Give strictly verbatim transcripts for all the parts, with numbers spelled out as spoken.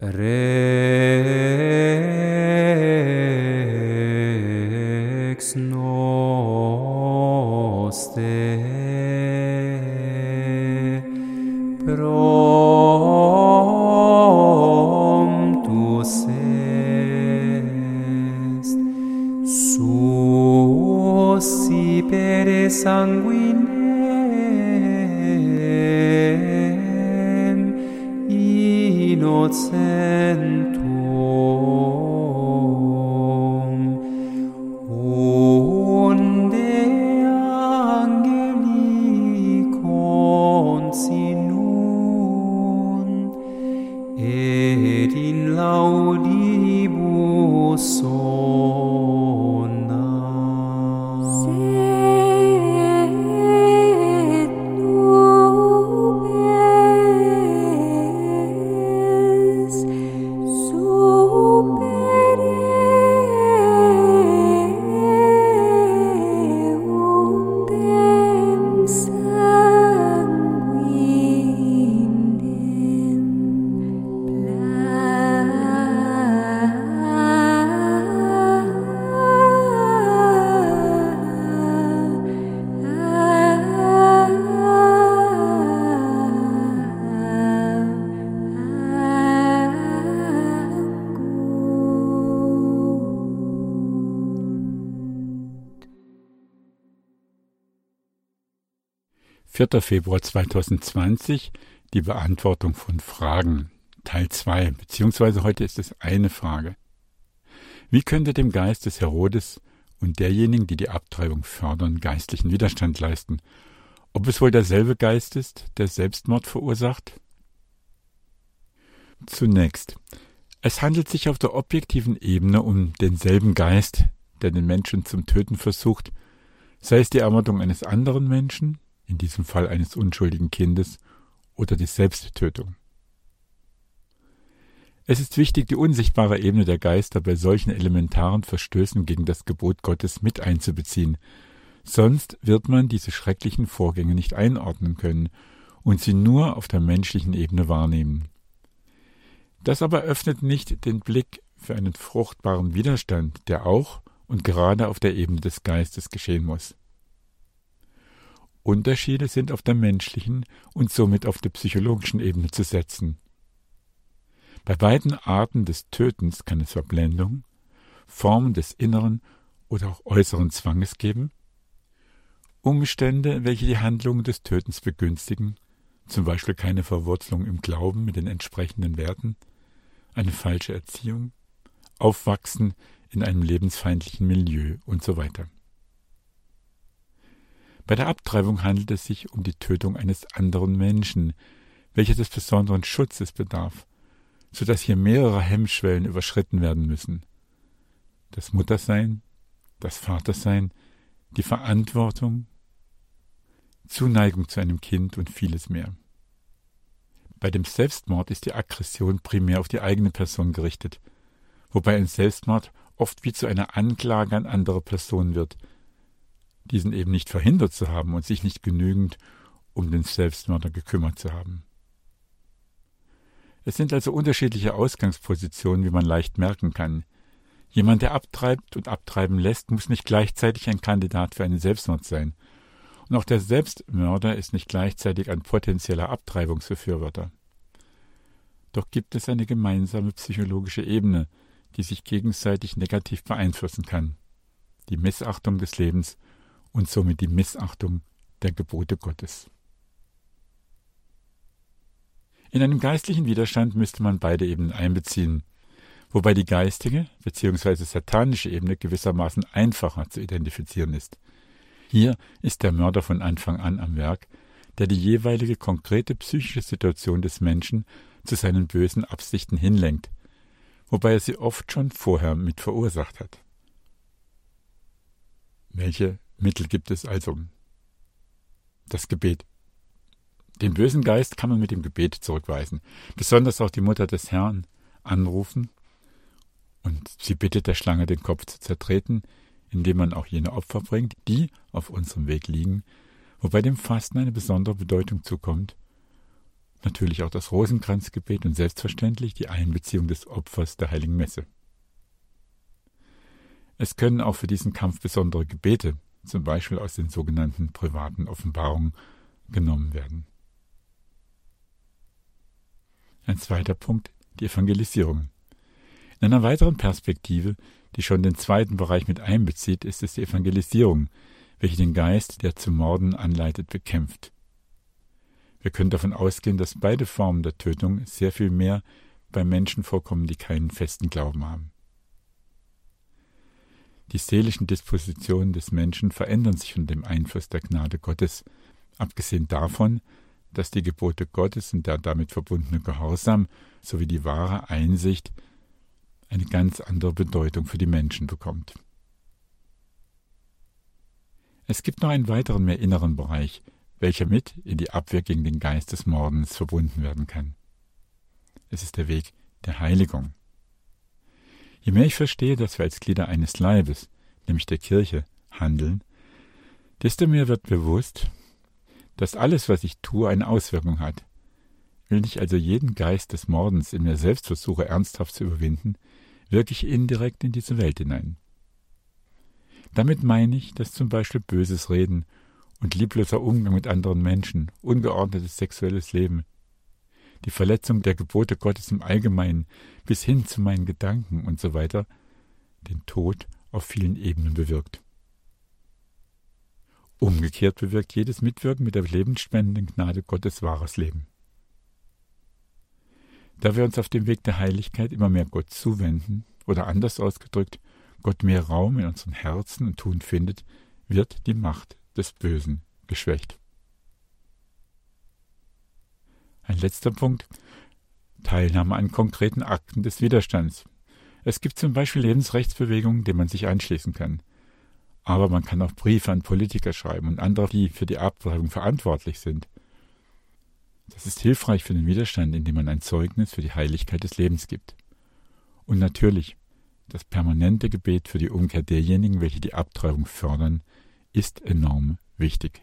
Rex noster promptus est, suscipere sanguinem innocentum, unde angeli consinunt, et in laudibus sona. Sed nubes super eundem vierter Februar zweitausendzwanzig, die Beantwortung von Fragen, Teil zwei, beziehungsweise heute ist es eine Frage. Wie könnte dem Geist des Herodes und derjenigen, die die Abtreibung fördern, geistlichen Widerstand leisten? Ob es wohl derselbe Geist ist, der Selbstmord verursacht? Zunächst, es handelt sich auf der objektiven Ebene um denselben Geist, der den Menschen zum Töten versucht, sei es die Ermordung eines anderen Menschen, in diesem Fall eines unschuldigen Kindes, oder die Selbsttötung. Es ist wichtig, die unsichtbare Ebene der Geister bei solchen elementaren Verstößen gegen das Gebot Gottes mit einzubeziehen, sonst wird man diese schrecklichen Vorgänge nicht einordnen können und sie nur auf der menschlichen Ebene wahrnehmen. Das aber öffnet nicht den Blick für einen fruchtbaren Widerstand, der auch und gerade auf der Ebene des Geistes geschehen muss. Unterschiede sind auf der menschlichen und somit auf der psychologischen Ebene zu setzen. Bei beiden Arten des Tötens kann es Verblendung, Formen des inneren oder auch äußeren Zwanges geben, Umstände, welche die Handlung des Tötens begünstigen, zum Beispiel keine Verwurzelung im Glauben mit den entsprechenden Werten, eine falsche Erziehung, Aufwachsen in einem lebensfeindlichen Milieu und so weiter. Bei der Abtreibung handelt es sich um die Tötung eines anderen Menschen, welcher des besonderen Schutzes bedarf, so dass hier mehrere Hemmschwellen überschritten werden müssen. Das Muttersein, das Vatersein, die Verantwortung, Zuneigung zu einem Kind und vieles mehr. Bei dem Selbstmord ist die Aggression primär auf die eigene Person gerichtet, wobei ein Selbstmord oft wie zu einer Anklage an andere Personen wird, diesen eben nicht verhindert zu haben und sich nicht genügend um den Selbstmörder gekümmert zu haben. Es sind also unterschiedliche Ausgangspositionen, wie man leicht merken kann. Jemand, der abtreibt und abtreiben lässt, muss nicht gleichzeitig ein Kandidat für einen Selbstmord sein. Und auch der Selbstmörder ist nicht gleichzeitig ein potenzieller Abtreibungsbefürworter. Doch gibt es eine gemeinsame psychologische Ebene, die sich gegenseitig negativ beeinflussen kann. Die Missachtung des Lebens und somit die Missachtung der Gebote Gottes. In einem geistlichen Widerstand müsste man beide Ebenen einbeziehen, wobei die geistige bzw. satanische Ebene gewissermaßen einfacher zu identifizieren ist. Hier ist der Mörder von Anfang an am Werk, der die jeweilige konkrete psychische Situation des Menschen zu seinen bösen Absichten hinlenkt, wobei er sie oft schon vorher mit verursacht hat. Welche Mittel gibt es also? Das Gebet. Den bösen Geist kann man mit dem Gebet zurückweisen. Besonders auch die Mutter des Herrn anrufen und sie bittet der Schlange den Kopf zu zertreten, indem man auch jene Opfer bringt, die auf unserem Weg liegen, wobei dem Fasten eine besondere Bedeutung zukommt, natürlich auch das Rosenkranzgebet und selbstverständlich die Einbeziehung des Opfers der Heiligen Messe. Es können auch für diesen Kampf besondere Gebete, zum Beispiel aus den sogenannten privaten Offenbarungen, genommen werden. Ein zweiter Punkt, die Evangelisierung. In einer weiteren Perspektive, die schon den zweiten Bereich mit einbezieht, ist es die Evangelisierung, welche den Geist, der zu Morden anleitet, bekämpft. Wir können davon ausgehen, dass beide Formen der Tötung sehr viel mehr bei Menschen vorkommen, die keinen festen Glauben haben. Die seelischen Dispositionen des Menschen verändern sich unter dem Einfluss der Gnade Gottes, abgesehen davon, dass die Gebote Gottes und der damit verbundene Gehorsam sowie die wahre Einsicht eine ganz andere Bedeutung für die Menschen bekommt. Es gibt noch einen weiteren, mehr inneren Bereich, welcher mit in die Abwehr gegen den Geist des Mordens verbunden werden kann. Es ist der Weg der Heiligung. Je mehr ich verstehe, dass wir als Glieder eines Leibes, nämlich der Kirche, handeln, desto mehr wird bewusst, dass alles, was ich tue, eine Auswirkung hat. Will ich also jeden Geist des Mordens in mir selbst versuche, ernsthaft zu überwinden, wirke ich indirekt in diese Welt hinein. Damit meine ich, dass zum Beispiel böses Reden und liebloser Umgang mit anderen Menschen, ungeordnetes sexuelles Leben, die Verletzung der Gebote Gottes im Allgemeinen bis hin zu meinen Gedanken und so weiter, den Tod auf vielen Ebenen bewirkt. Umgekehrt bewirkt jedes Mitwirken mit der lebensspendenden Gnade Gottes wahres Leben. Da wir uns auf dem Weg der Heiligkeit immer mehr Gott zuwenden, oder anders ausgedrückt, Gott mehr Raum in unseren Herzen und Tun findet, wird die Macht des Bösen geschwächt. Ein letzter Punkt: Teilnahme an konkreten Akten des Widerstands. Es gibt zum Beispiel Lebensrechtsbewegungen, denen man sich anschließen kann. Aber man kann auch Briefe an Politiker schreiben und andere, die für die Abtreibung verantwortlich sind. Das ist hilfreich für den Widerstand, indem man ein Zeugnis für die Heiligkeit des Lebens gibt. Und natürlich, das permanente Gebet für die Umkehr derjenigen, welche die Abtreibung fördern, ist enorm wichtig.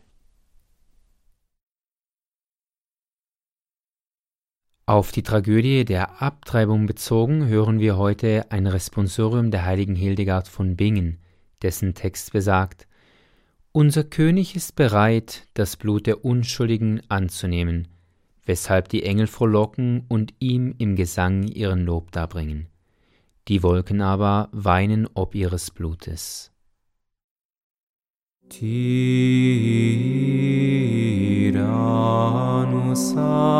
Auf die Tragödie der Abtreibung bezogen hören wir heute ein Responsorium der heiligen Hildegard von Bingen, dessen Text besagt: Unser König ist bereit, das Blut der Unschuldigen anzunehmen, weshalb die Engel frohlocken und ihm im Gesang ihren Lob darbringen. Die Wolken aber weinen ob ihres Blutes. Tyrannus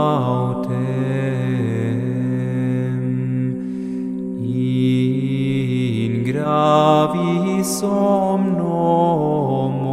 autem in gravis omnom